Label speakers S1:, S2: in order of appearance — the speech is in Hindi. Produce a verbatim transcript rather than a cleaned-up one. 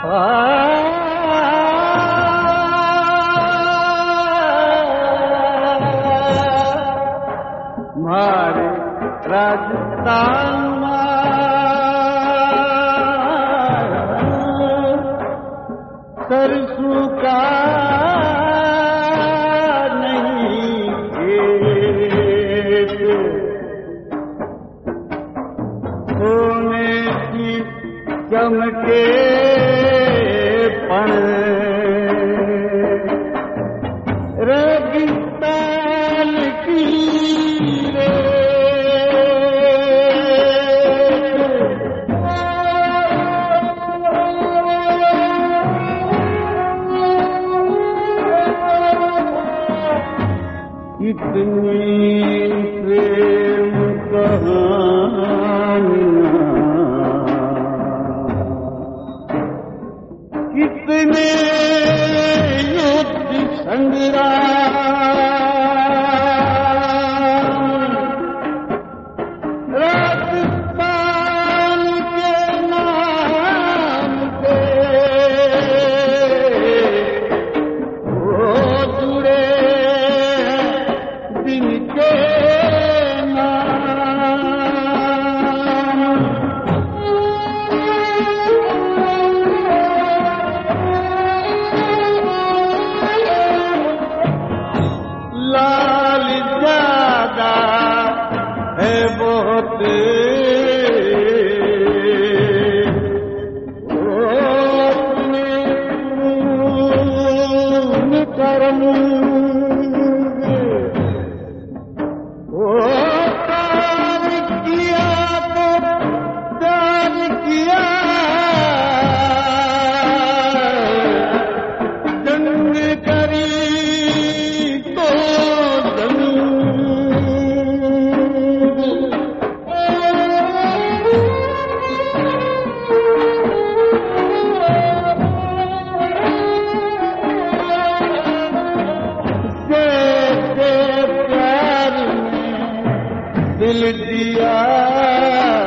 S1: मारे राजस्थान सरसों का नहीं खेत, सोने की चमके पण रेगिस्तान की इतनी प्रेम कहानियां, कितने युद्ध संग्राम, राजस्थान के नाम पे वो जुड़े दिन के लाल ज्यादा है बहुत, अपने खून कर्म वो प्यार किया तो प्यार किया, जंग करी तो जंग, जैसे प्यार में दिल दिया